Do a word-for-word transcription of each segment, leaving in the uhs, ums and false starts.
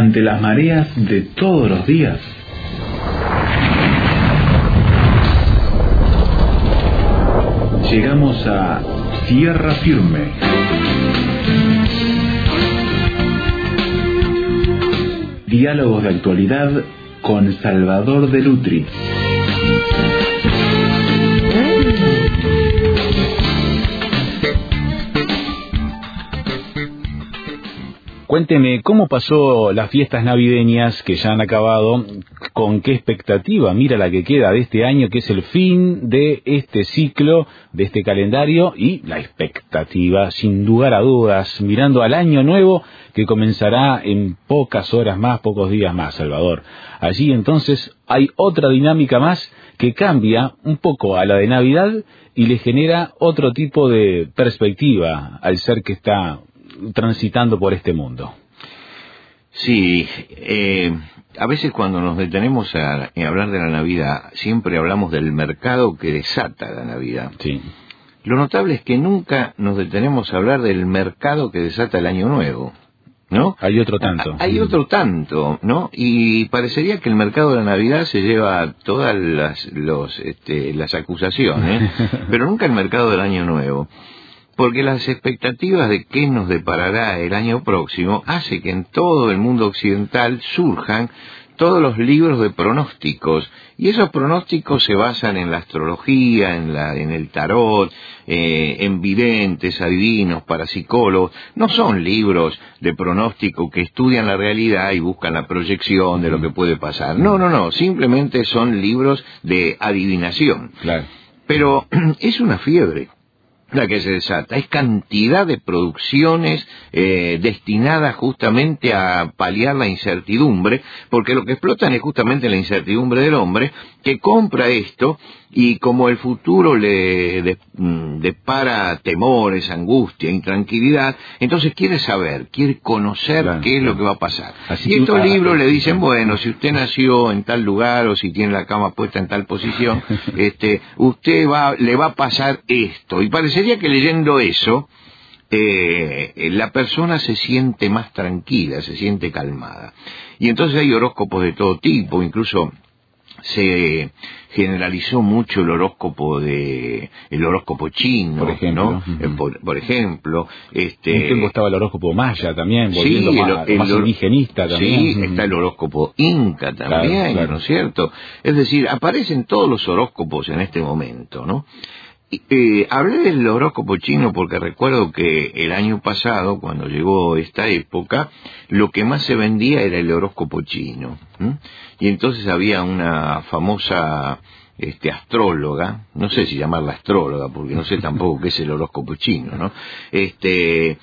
ante las mareas de todos los días. Llegamos a tierra firme. Diálogos de actualidad con Salvador de Lutri. Cuénteme, ¿cómo pasó las fiestas navideñas que ya han acabado? ¿Con qué expectativa mira la que queda de este año, que es el fin de este ciclo, de este calendario? Y la expectativa, sin lugar a dudas, mirando al año nuevo que comenzará en pocas horas más, pocos días más, Salvador. Allí entonces hay otra dinámica más que cambia un poco a la de Navidad y le genera otro tipo de perspectiva al ser que está transitando por este mundo. Sí, eh, a veces cuando nos detenemos a, a hablar de la Navidad, siempre hablamos del mercado que desata la Navidad. Sí. Lo notable es que nunca nos detenemos a hablar del mercado que desata el Año Nuevo, ¿no? Hay otro tanto. Hay otro tanto, ¿no? Y parecería que el mercado de la Navidad se lleva todas las, los, este, las acusaciones, pero nunca el mercado del Año Nuevo. Porque las expectativas de qué nos deparará el año próximo hace que en todo el mundo occidental surjan todos los libros de pronósticos, y esos pronósticos se basan en la astrología, en la, en el tarot, eh, en videntes, adivinos, parapsicólogos. No son libros de pronóstico que estudian la realidad y buscan la proyección de lo que puede pasar. No, no, no, simplemente son libros de adivinación. Claro. Pero es una fiebre la que se desata, es cantidad de producciones eh, destinadas justamente a paliar la incertidumbre, porque lo que explotan es justamente la incertidumbre del hombre, que compra esto, y como el futuro le de, depara temores, angustia, intranquilidad, entonces quiere saber, quiere conocer claro, qué es claro. lo que va a pasar. Así y estos tú, libros ah, le dicen, bueno, si usted nació en tal lugar, o si tiene la cama puesta en tal posición, este, usted va, le va a pasar esto, y parecería que leyendo eso, eh, la persona se siente más tranquila, se siente calmada. Y entonces hay horóscopos de todo tipo, incluso se generalizó mucho el horóscopo de el horóscopo chino, por ejemplo, ¿no? Uh-huh. por, por ejemplo, este en un tiempo estaba el horóscopo maya también, volviendo sí, más, el, más el, indigenista también. Sí, uh-huh. está el horóscopo inca también, claro, claro. ¿no es cierto? Es decir, aparecen todos los horóscopos en este momento, ¿no? Eh, hablé del horóscopo chino porque recuerdo que el año pasado, cuando llegó esta época, lo que más se vendía era el horóscopo chino. ¿eh? Y entonces había una famosa este, astróloga, no sé si llamarla astróloga, porque no sé tampoco qué es el horóscopo chino, ¿no? Este...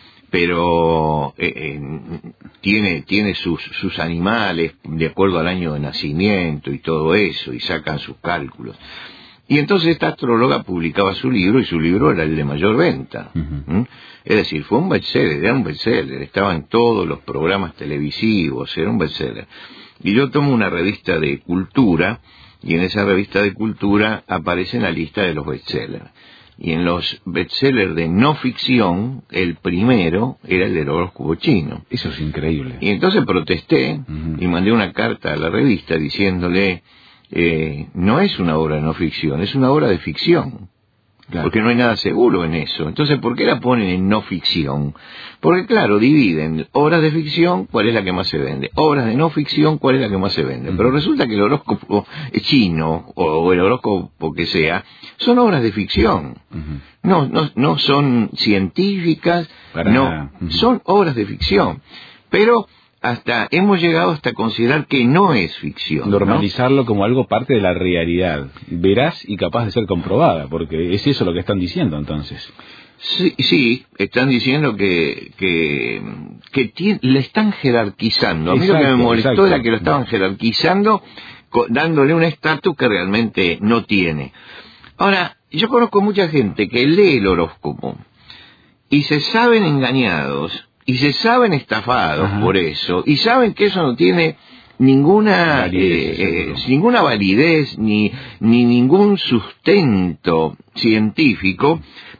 pero eh, eh, tiene tiene sus sus animales de acuerdo al año de nacimiento y todo eso, y sacan sus cálculos. Y entonces esta astróloga publicaba su libro, y su libro era el de mayor venta. Uh-huh. ¿Mm? Es decir, fue un bestseller, era un bestseller, estaba en todos los programas televisivos, era un bestseller. Y yo tomo una revista de cultura, y en esa revista de cultura aparece en la lista de los bestsellers. Y en los bestsellers de no ficción, el primero era el del horóscopo chino. Eso es increíble. Y entonces protesté, uh-huh. y mandé una carta a la revista diciéndole... Eh, no es una obra de no ficción, es una obra de ficción, claro. porque no hay nada seguro en eso. Entonces, ¿por qué la ponen en no ficción? Porque, claro, dividen obras de ficción, ¿cuál es la que más se vende? Obras de no ficción, ¿cuál es la que más se vende? Uh-huh. Pero resulta que el horóscopo chino, o, o el horóscopo que sea, son obras de ficción. Uh-huh. No, no, no son científicas, Para no, nada. Uh-huh. son obras de ficción. Pero... hasta hemos llegado hasta considerar que no es ficción. Normalizarlo, ¿no? como algo parte de la realidad, veraz y capaz de ser comprobada, porque es eso lo que están diciendo entonces. Sí, sí, están diciendo que que, que t- le están jerarquizando. A mí exacto, lo que me molestó exacto. era que lo estaban jerarquizando, co- dándole un estatus que realmente no tiene. Ahora, yo conozco mucha gente que lee el horóscopo y se saben engañados, y se saben estafados Ajá. por eso, y saben que eso no tiene ninguna validez, eh, eh, ninguna validez ni, ni ningún sustento científico,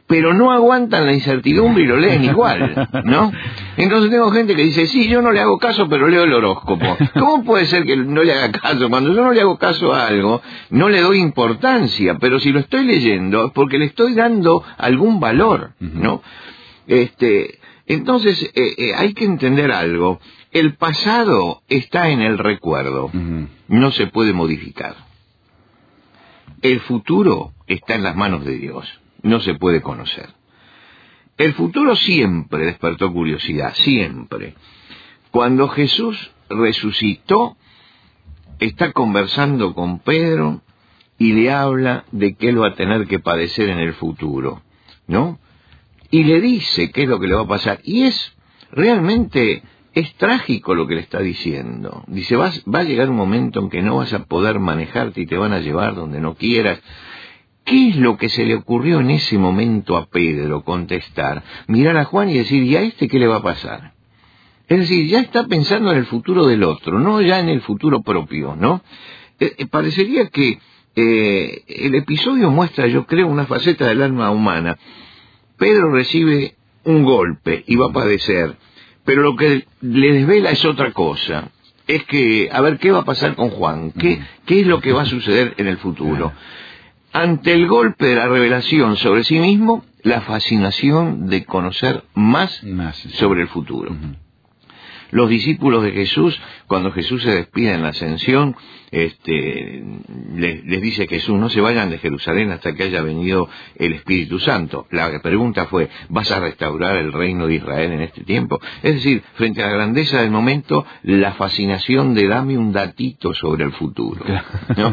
pero no aguantan la incertidumbre y lo leen igual, ¿no? Entonces tengo gente que dice, sí, yo no le hago caso, pero leo el horóscopo. ¿Cómo puede ser que no le haga caso? Cuando yo no le hago caso a algo, no le doy importancia, pero si lo estoy leyendo es porque le estoy dando algún valor, ¿no? Este, entonces, eh, eh, hay que entender algo. El pasado está en el recuerdo, no se puede modificar. El futuro está en las manos de Dios. No se puede conocer. El futuro siempre despertó curiosidad, siempre. Cuando Jesús resucitó, está conversando con Pedro y le habla de que él va a tener que padecer en el futuro, ¿no? Y le dice qué es lo que le va a pasar. Y es, realmente, es trágico lo que le está diciendo. Dice, vas, va a llegar un momento en que no vas a poder manejarte y te van a llevar donde no quieras. ¿Qué es lo que se le ocurrió en ese momento a Pedro contestar? Mirar a Juan y decir, ¿y a este qué le va a pasar? Es decir, ya está pensando en el futuro del otro, no ya en el futuro propio, ¿no? Eh, eh, parecería que eh, el episodio muestra, yo creo, una faceta del alma humana. Pedro recibe un golpe y va a padecer, pero lo que le desvela es otra cosa. Es que, a ver, ¿qué va a pasar con Juan? ¿Qué, qué es lo que va a suceder en el futuro? Ante el golpe de la revelación sobre sí mismo, la fascinación de conocer más, más sí. sobre el futuro. Uh-huh. Los discípulos de Jesús, cuando Jesús se despide en la ascensión, este, les, les dice Jesús, no se vayan de Jerusalén hasta que haya venido el Espíritu Santo. La pregunta fue, ¿vas a restaurar el reino de Israel en este tiempo? Es decir, frente a la grandeza del momento, la fascinación de dame un datito sobre el futuro, ¿no?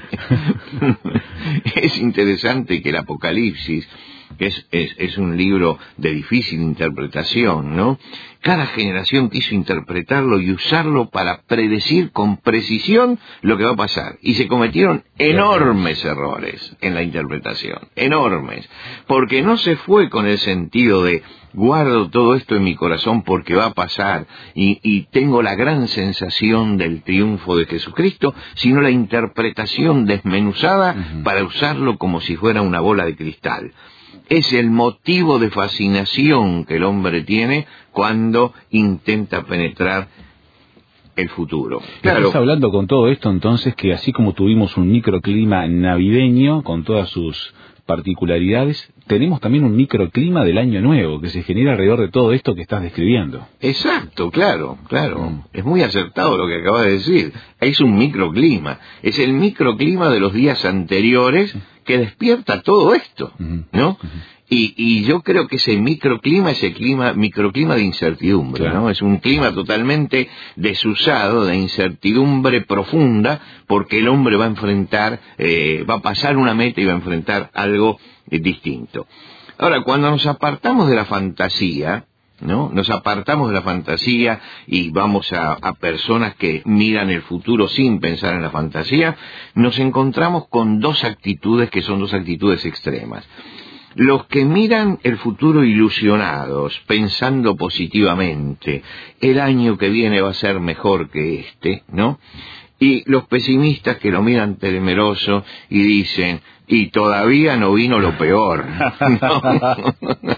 Es interesante que el Apocalipsis, que es, es, es un libro de difícil interpretación, ¿no? Cada generación quiso interpretarlo y usarlo para predecir con precisión lo que va a pasar. Y se cometieron enormes errores en la interpretación, enormes. Porque no se fue con el sentido de guardo todo esto en mi corazón porque va a pasar y, y tengo la gran sensación del triunfo de Jesucristo, sino la interpretación desmenuzada uh-huh. para usarlo como si fuera una bola de cristal. Es el motivo de fascinación que el hombre tiene cuando intenta penetrar el futuro. Claro. Estás hablando con todo esto entonces que así como tuvimos un microclima navideño con todas sus particularidades, tenemos también un microclima del año nuevo que se genera alrededor de todo esto que estás describiendo. Exacto, claro, claro. Mm. Es muy acertado lo que acabas de decir. Es un microclima. Es el microclima de los días anteriores que despierta todo esto, ¿no? Y, y yo creo que ese microclima es el clima, microclima de incertidumbre, claro. ¿no? Es un clima totalmente desusado, de incertidumbre profunda, porque el hombre va a enfrentar, eh, va a pasar una meta y va a enfrentar algo eh, distinto. Ahora, cuando nos apartamos de la fantasía, ¿no? Nos apartamos de la fantasía y vamos a, a personas que miran el futuro sin pensar en la fantasía, nos encontramos con dos actitudes que son dos actitudes extremas. Los que miran el futuro ilusionados, pensando positivamente, el año que viene va a ser mejor que este, ¿no? Y los pesimistas que lo miran temeroso y dicen, y todavía no vino lo peor, ¿no?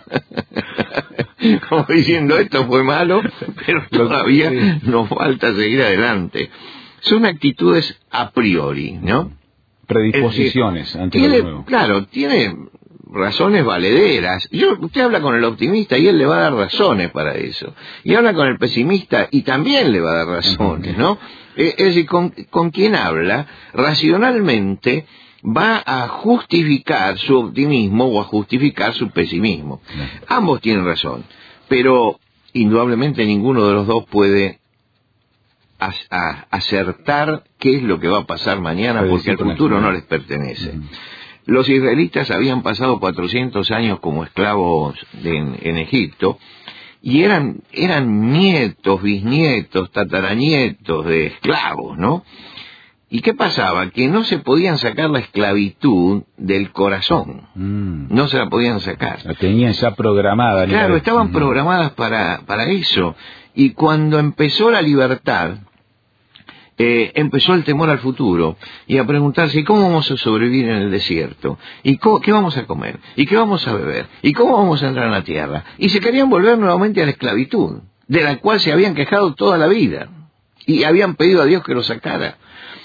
Como diciendo, esto fue malo, pero todavía nos falta seguir adelante. Son actitudes a priori, ¿no? Predisposiciones es decir, ante tiene, lo nuevo. Claro, tiene razones valederas. Yo, usted habla con el optimista y él le va a dar razones para eso. Y habla con el pesimista y también le va a dar razones, ¿no? Es decir, con, con quien habla, racionalmente va a justificar su optimismo o a justificar su pesimismo. Ambos tienen razón, pero indudablemente ninguno de los dos puede a, a, acertar qué es lo que va a pasar mañana, porque el futuro no les pertenece. Los israelitas habían pasado cuatrocientos años como esclavos en, en Egipto, y eran, eran nietos, bisnietos, tataranietos de esclavos, ¿no? ¿Y qué pasaba? Que no se podían sacar la esclavitud del corazón. Mm. No se la podían sacar. La tenían ya programada. Claro, estaban mm. programadas para, para eso. Y cuando empezó la libertad, eh, empezó el temor al futuro y a preguntarse, ¿y cómo vamos a sobrevivir en el desierto? ¿Y cómo, qué vamos a comer? ¿Y qué vamos a beber? ¿Y cómo vamos a entrar en la tierra? Y se querían volver nuevamente a la esclavitud, de la cual se habían quejado toda la vida, y habían pedido a Dios que los sacara.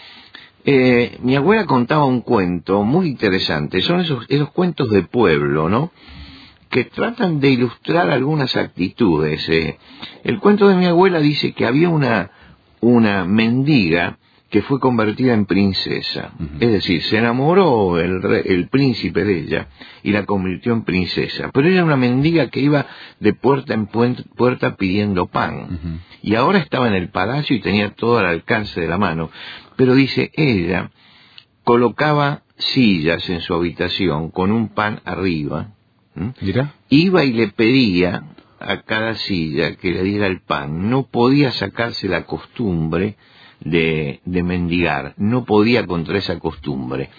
Eh, mi abuela contaba un cuento muy interesante, son esos, esos cuentos de pueblo, ¿no?, que tratan de ilustrar algunas actitudes. Eh. El cuento de mi abuela dice que había una, una mendiga que fue convertida en princesa. Uh-huh. Es decir, se enamoró el, rey, el príncipe de ella y la convirtió en princesa. Pero ella era una mendiga que iba de puerta en puerta pidiendo pan. Uh-huh. Y ahora estaba en el palacio y tenía todo al alcance de la mano. Pero dice, ella colocaba sillas en su habitación con un pan arriba. ¿Mira? Iba y le pedía a cada silla que le diera el pan. No podía sacarse la costumbre de, de mendigar, no podía contra esa costumbre.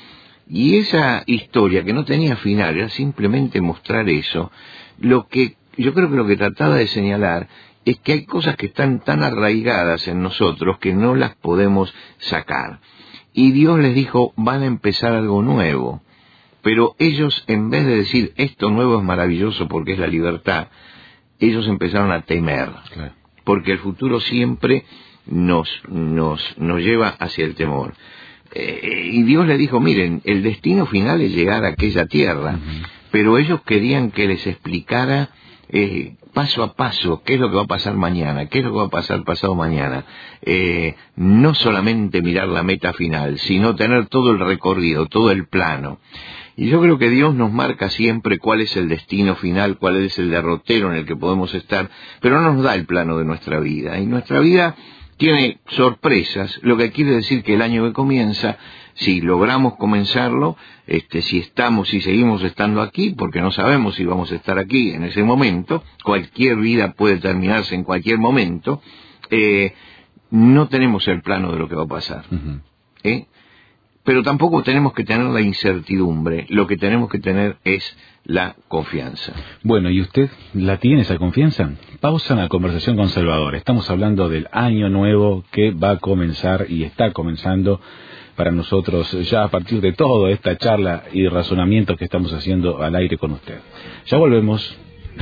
Y esa historia, que no tenía final, era simplemente mostrar eso. Lo que yo creo que lo que trataba de señalar es que hay cosas que están tan arraigadas en nosotros que no las podemos sacar. Y Dios les dijo, van a empezar algo nuevo. Pero ellos, en vez de decir, esto nuevo es maravilloso porque es la libertad, ellos empezaron a temer. Claro. Porque el futuro siempre nos, nos, nos lleva hacia el temor. Eh, y Dios les dijo, miren, el destino final es llegar a aquella tierra. Uh-huh. Pero ellos querían que les explicara eh, paso a paso qué es lo que va a pasar mañana, qué es lo que va a pasar pasado mañana. Eh, no solamente mirar la meta final, sino tener todo el recorrido, todo el plano. Y yo creo que Dios nos marca siempre cuál es el destino final, cuál es el derrotero en el que podemos estar, pero no nos da el plano de nuestra vida. Y nuestra vida tiene sorpresas, lo que quiere decir que el año que comienza, si logramos comenzarlo, este, si estamos, si seguimos estando aquí, porque no sabemos si vamos a estar aquí en ese momento, cualquier vida puede terminarse en cualquier momento, eh, no tenemos el plano de lo que va a pasar. Uh-huh. ¿Eh? Pero tampoco tenemos que tener la incertidumbre, lo que tenemos que tener es la confianza. Bueno, ¿y usted la tiene esa confianza? Pausa en la conversación con Salvador. Estamos hablando del año nuevo que va a comenzar y está comenzando para nosotros ya a partir de toda esta charla y razonamientos que estamos haciendo al aire con usted. Ya volvemos.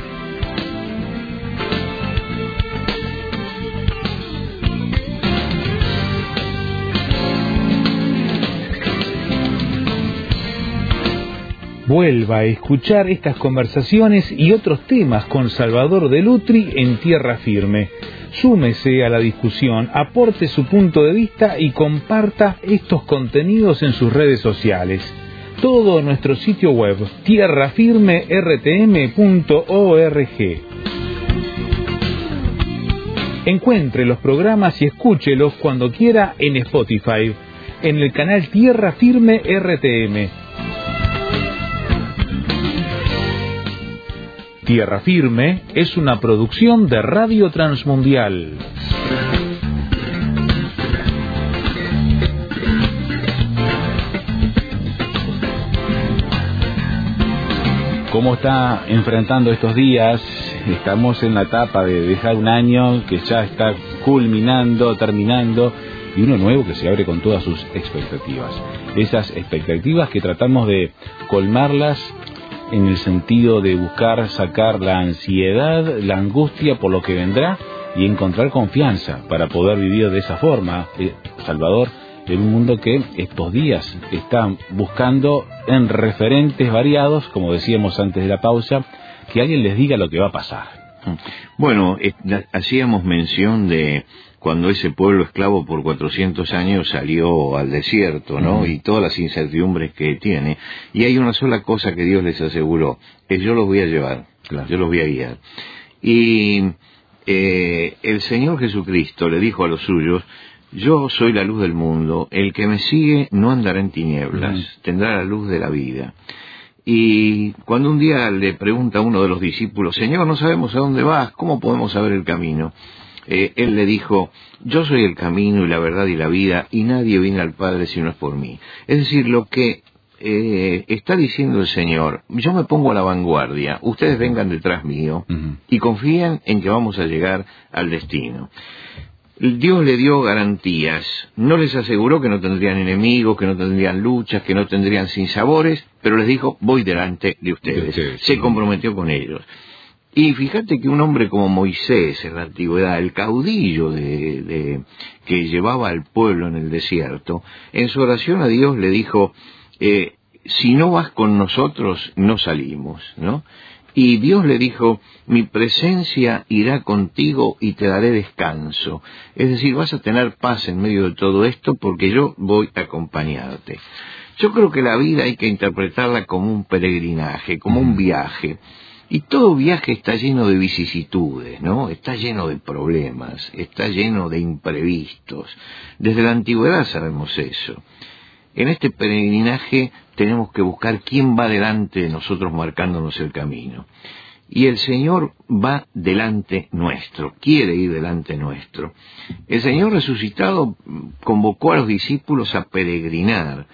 Vuelva a escuchar estas conversaciones y otros temas con Salvador Delutri en Tierra Firme. Súmese a la discusión, aporte su punto de vista y comparta estos contenidos en sus redes sociales. Todo en nuestro sitio web tierra firme r t m punto org. Encuentre los programas y escúchelos cuando quiera en Spotify, en el canal Tierra Firme R T M. Tierra Firme es una producción de Radio Transmundial. ¿Cómo está enfrentando estos días? Estamos en la etapa de dejar un año que ya está culminando, terminando, y uno nuevo que se abre con todas sus expectativas. Esas expectativas que tratamos de colmarlas en el sentido de buscar sacar la ansiedad, la angustia por lo que vendrá y encontrar confianza para poder vivir de esa forma, eh, Salvador, en un mundo que estos días está buscando en referentes variados, como decíamos antes de la pausa, que alguien les diga lo que va a pasar. Bueno, eh, hacíamos mención de cuando ese pueblo esclavo por cuatrocientos años salió al desierto, ¿no? Uh-huh. Y todas las incertidumbres que tiene. Y hay una sola cosa que Dios les aseguró, es yo los voy a llevar, claro. Yo los voy a guiar. Y eh, el Señor Jesucristo le dijo a los suyos, yo soy la luz del mundo, el que me sigue no andará en tinieblas, uh-huh. Tendrá la luz de la vida. Y cuando un día le pregunta a uno de los discípulos, Señor, no sabemos a dónde vas, ¿cómo podemos saber el camino? Eh, él le dijo, yo soy el camino y la verdad y la vida, y nadie viene al Padre si no es por mí. Es decir, lo que eh, está diciendo el Señor, yo me pongo a la vanguardia, ustedes vengan detrás mío, uh-huh. Y confían en que vamos a llegar al destino. Dios le dio garantías, no les aseguró que no tendrían enemigos, que no tendrían luchas, que no tendrían sinsabores, pero les dijo, voy delante de ustedes. De ustedes Se sí. comprometió con ellos. Y fíjate que un hombre como Moisés en la antigüedad, el caudillo de, de, que llevaba al pueblo en el desierto, en su oración a Dios le dijo, eh, si no vas con nosotros, no salimos, ¿no? Y Dios le dijo, mi presencia irá contigo y te daré descanso. Es decir, vas a tener paz en medio de todo esto porque yo voy a acompañarte. Yo creo que la vida hay que interpretarla como un peregrinaje, como un viaje. Y todo viaje está lleno de vicisitudes, ¿no? Está lleno de problemas, está lleno de imprevistos. Desde la antigüedad sabemos eso. En este peregrinaje tenemos que buscar quién va delante de nosotros marcándonos el camino. Y el Señor va delante nuestro, quiere ir delante nuestro. El Señor resucitado convocó a los discípulos a peregrinar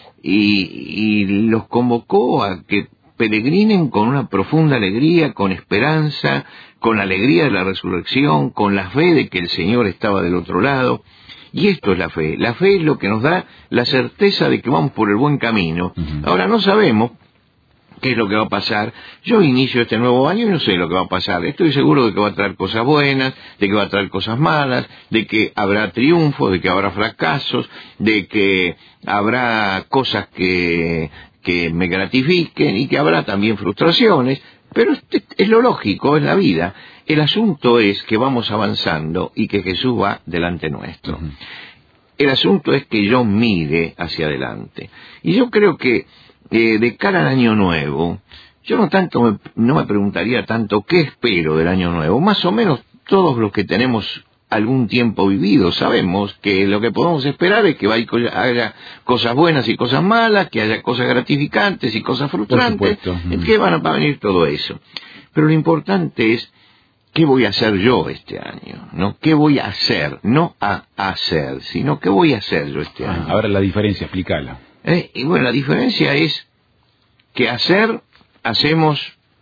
y, y los convocó a que peregrinen con una profunda alegría, con esperanza, con la alegría de la resurrección, con la fe de que el Señor estaba del otro lado. Y esto es la fe. La fe es lo que nos da la certeza de que vamos por el buen camino. Uh-huh. Ahora no sabemos qué es lo que va a pasar. Yo inicio este nuevo año y no sé lo que va a pasar. Estoy seguro de que va a traer cosas buenas, de que va a traer cosas malas, de que habrá triunfos, de que habrá fracasos, de que habrá cosas que, que me gratifiquen y que habrá también frustraciones. Pero este es lo lógico, es la vida. El asunto es que vamos avanzando y que Jesús va delante nuestro. Uh-huh. El asunto es que yo mire hacia adelante. Y yo creo que eh, de cara al año nuevo, yo no tanto me, no me preguntaría tanto qué espero del año nuevo. Más o menos todos los que tenemos algún tiempo vivido sabemos que lo que podemos esperar es que haya cosas buenas y cosas malas, que haya cosas gratificantes y cosas frustrantes, uh-huh. que van a, va a venir todo eso. Pero lo importante es ¿qué voy a hacer yo este año? ¿No? ¿Qué voy a hacer? No a hacer, sino ¿qué voy a hacer yo este año? Ahora la diferencia, explícala. Eh, y bueno, la diferencia es que hacer, hacemos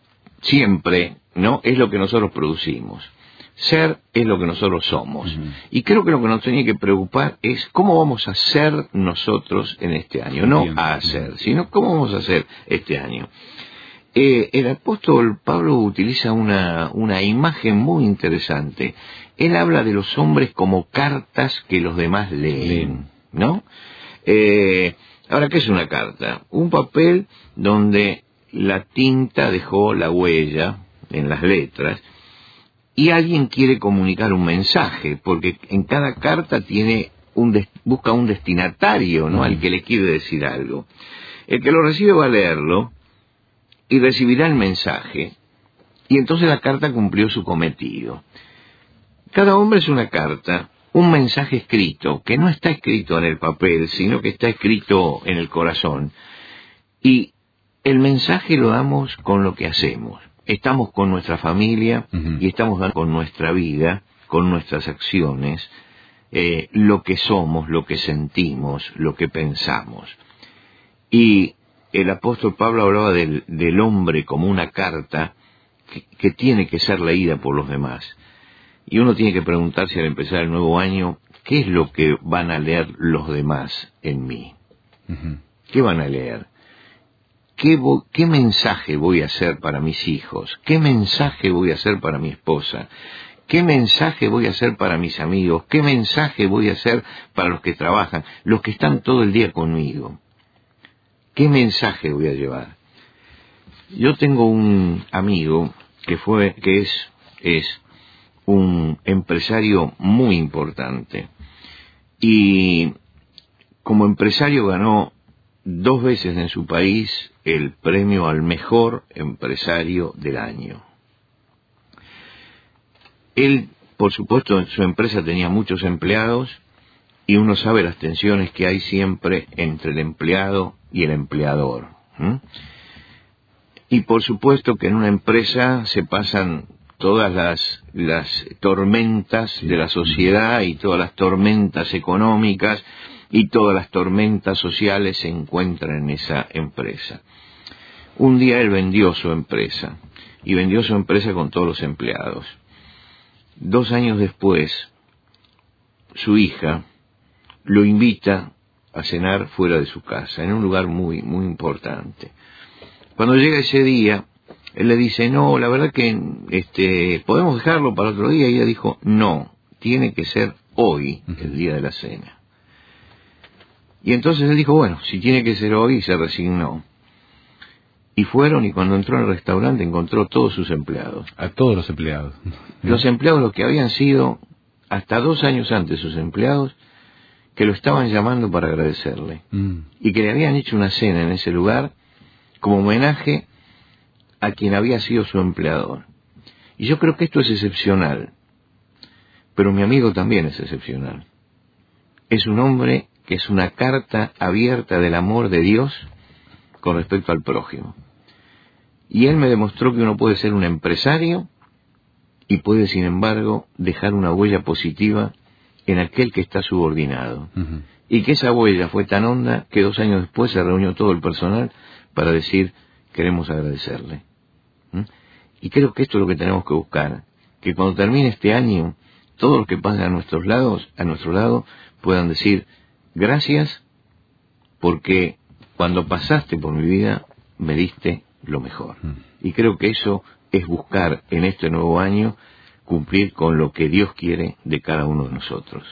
siempre, ¿no? Es lo que nosotros producimos. Ser es lo que nosotros somos. Uh-huh. Y creo que lo que nos tenía que preocupar es cómo vamos a ser nosotros en este año. No Entiendo. a hacer, sino cómo vamos a hacer este año. Eh, el apóstol Pablo utiliza una, una imagen muy interesante. Él habla de los hombres como cartas que los demás leen, ¿no? Eh, ahora, ¿qué es una carta? Un papel donde la tinta dejó la huella en las letras y alguien quiere comunicar un mensaje, porque en cada carta tiene un des- busca un destinatario, ¿no? Mm. Al que le quiere decir algo. El que lo recibe va a leerlo y recibirá el mensaje, y entonces la carta cumplió su cometido. Cada hombre es una carta, un mensaje escrito, que no está escrito en el papel, sino que está escrito en el corazón. Y el mensaje lo damos con lo que hacemos. Estamos con nuestra familia, uh-huh. y estamos dando con nuestra vida, con nuestras acciones, eh, lo que somos, lo que sentimos, lo que pensamos. Y el apóstol Pablo hablaba del, del hombre como una carta que, que tiene que ser leída por los demás. Y uno tiene que preguntarse al empezar el nuevo año, ¿qué es lo que van a leer los demás en mí? Uh-huh. ¿Qué van a leer? ¿Qué, vo- ¿Qué mensaje voy a hacer para mis hijos? ¿Qué mensaje voy a hacer para mi esposa? ¿Qué mensaje voy a hacer para mis amigos? ¿Qué mensaje voy a hacer para los que trabajan, los que están todo el día conmigo? ¿Qué mensaje voy a llevar? Yo tengo un amigo que fue, que es, es un empresario muy importante. Y como empresario ganó dos veces en su país el premio al mejor empresario del año. Él, por supuesto, en su empresa tenía muchos empleados y uno sabe las tensiones que hay siempre entre el empleado y el empleador. ¿Mm? Y por supuesto que en una empresa se pasan todas las, las tormentas de la sociedad y todas las tormentas económicas y todas las tormentas sociales se encuentran en esa empresa. Un día él vendió su empresa y vendió su empresa con todos los empleados. Dos años después su hija lo invita a cenar fuera de su casa, en un lugar muy, muy importante. Cuando llega ese día, él le dice, no, la verdad que este, podemos dejarlo para otro día, y ella dijo, no, tiene que ser hoy, el día de la cena. Y entonces él dijo, bueno, si tiene que ser hoy, se resignó. Y fueron, y cuando entró en el restaurante encontró todos sus empleados. A todos los empleados. Los empleados, los que habían sido hasta dos años antes sus empleados, que lo estaban llamando para agradecerle. Mm. Y que le habían hecho una cena en ese lugar como homenaje a quien había sido su empleador. Y yo creo que esto es excepcional. Pero mi amigo también es excepcional. Es un hombre que es una carta abierta del amor de Dios con respecto al prójimo. Y él me demostró que uno puede ser un empresario y puede, sin embargo, dejar una huella positiva en aquel que está subordinado. Uh-huh. Y que esa huella fue tan honda que dos años después se reunió todo el personal para decir, queremos agradecerle. ¿Mm? Y creo que esto es lo que tenemos que buscar, que cuando termine este año, todos los que pasen a nuestros lados, a nuestro lado, puedan decir, gracias, porque cuando pasaste por mi vida, me diste lo mejor. Uh-huh. Y creo que eso es buscar en este nuevo año cumplir con lo que Dios quiere de cada uno de nosotros.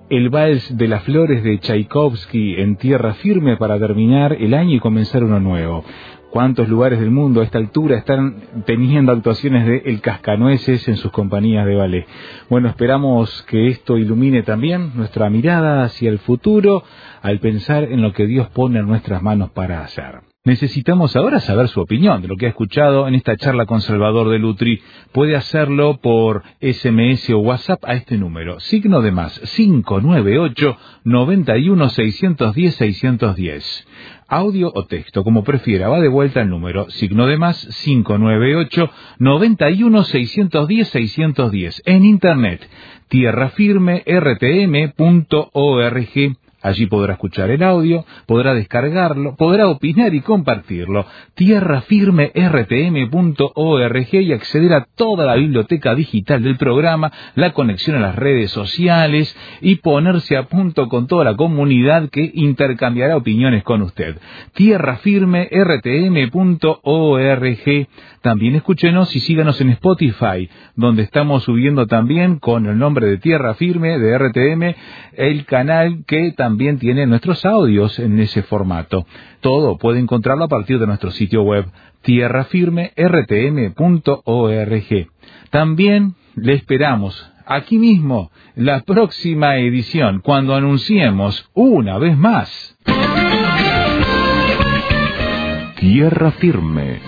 el Vals de las Flores de Tchaikovsky en Tierra Firme para terminar el año y comenzar uno nuevo. ¿Cuántos lugares del mundo a esta altura están teniendo actuaciones de El Cascanueces en sus compañías de ballet? Bueno, esperamos que esto ilumine también nuestra mirada hacia el futuro al pensar en lo que Dios pone en nuestras manos para hacer. Necesitamos ahora saber su opinión de lo que ha escuchado en esta charla con Salvador de Lutri. Puede hacerlo por S M S o WhatsApp a este número, signo de más cinco nueve ocho, noventa y uno, seiscientos diez, seiscientos diez. Audio o texto, como prefiera, va de vuelta el número, signo de más cinco nueve ocho, noventa y uno, seiscientos diez, seiscientos diez. En internet, tierra firme r t m punto org. Allí podrá escuchar el audio, podrá descargarlo, podrá opinar y compartirlo. tierra firme r t m punto org y acceder a toda la biblioteca digital del programa, la conexión a las redes sociales y ponerse a punto con toda la comunidad que intercambiará opiniones con usted. tierra firme r t m punto org. También escúchenos y síganos en Spotify, donde estamos subiendo también con el nombre de Tierra Firme de R T M, el canal que también tiene nuestros audios en ese formato. Todo puede encontrarlo a partir de nuestro sitio web, tierra firme r t m punto org. También le esperamos aquí mismo la próxima edición, cuando anunciemos una vez más Tierra Firme.